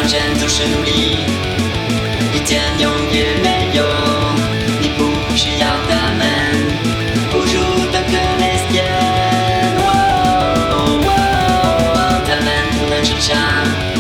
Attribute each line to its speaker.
Speaker 1: 当人总是努力，一点用也没有。你不需要他们，不如当个 lesbian。他们不能成长。